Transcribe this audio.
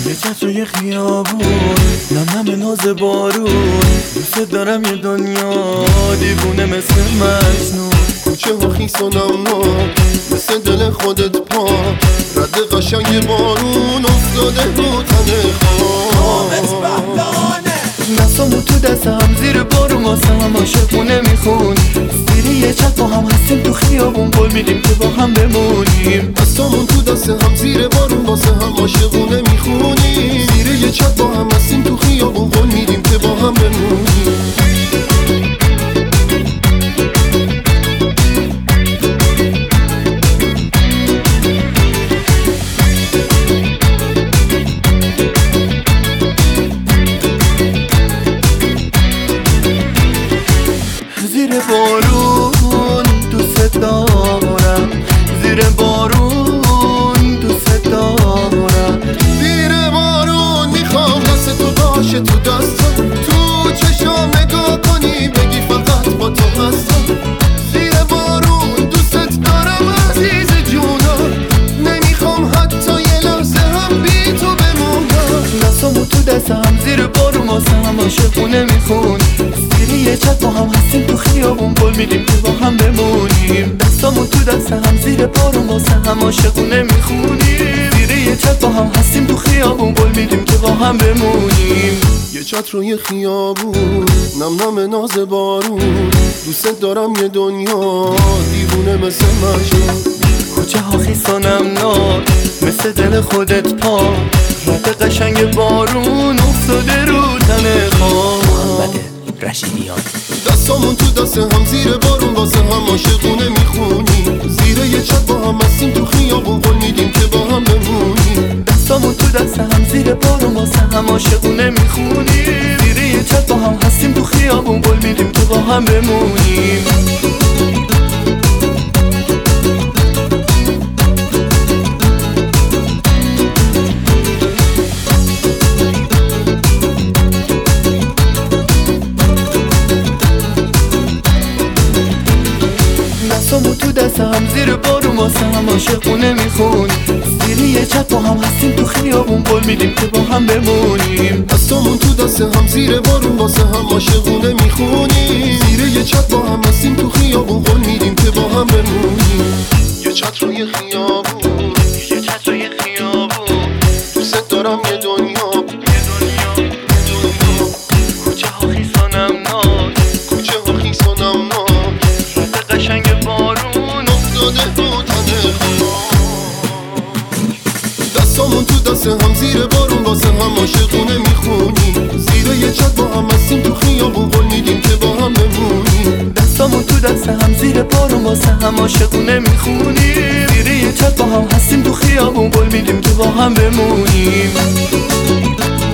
یه چتر و یه خیابون، نم نم ناز بارون، دوست دارم یه دنیا دیوونه مثل مجنون. کوچه ها خیس و نمناک مثل دل خودت پا، رد قشنگ بارون افتاده رو تن خاک. دستامو تو دست هم زیر بارون واسه هم عاشقونه میخون. زیر یه چتر با هم هستیم تو خیابون، قول میدیم که با هم بمونیم. دستامون تو دست هم زیر بارون واسه هم عاشقونه میخونیم. زیر یه چتر با هم هستیم تو خیابون، قول میدیم که با هم بمونیم. زیر بارون دوست دارم، زیر بارون دوست دارم. زیر بارون میخوام دست تو باشه تو دستم، تو چشام نگاه کنی بگی فقط با تو هستم. زیر بارون دوست دارم عزیز جونم، نمیخوام حتی یه لحظه هم بی تو بمونم. دستامو تو دست هم زیر بارون واسه هم عاشقونه میخون. زیر یه چتر با هم هستیم تو خیابون، قول میدیم که با هم بمونیم. دستامو تو دست هم زیر بارون واسه هم عاشقونه میخونیم. زیر یه چتر با هم هستیم تو خیابون، قول میدیم که با هم بمونیم. یه چتر و یه خیابون، نم نم ناز بارون، دوست دارم یه دنیا دیوونه مثل مجنون. کوچه ها خیس و نمناک مثل دل خودت پا، رد قشنگ بارون افتاده رو تن خاک. رشیدیان دستامون تو دست هم زیر بارون واسه هم عاشقونه میخونیم. زیر یه چتر با هم هستیم تو خیابون، قول میدیم که با هم بمونیم. دستامو تو دست هم زیر بارون واسه هم عاشقونه میخونیم. زیر یه چتر با هم هستیم تو خیابون، قول میدیم که با هم بمونیم. دستامو تو دست هم زیر بارون واسه هم عاشقونه میخون. زیر یه چتر با هم هستیم تو خیابون، قول میدیم که با هم بمونیم. دستامون تو دست هم زیر بارون واسه هم عاشقونه میخونیم. زیر یه چتر با هم هستیم تو خیابون، قول میدیم که با هم بمونیم. یه چتر و یه خیابون، یه چتر و یه خیابون، دوست دارم یه دنیا، کوچه ها خیس و نمناک، کوچه ها خیس و نمناک، رد قشنگ بارون افتاده رو تن خاک. دستامون تو دست هم زیر بارون واسه هم عاشقونه میخونیم. زیر یه چتر با هم هستیم تو خیابون، قول میدیم که با هم بمونیم. دستامو تو دست هم زیر بارون واسه هم عاشقونه میخونیم. زیر یه چتر با هم هستیم تو خیابون، قول میدیم که با هم بمونیم.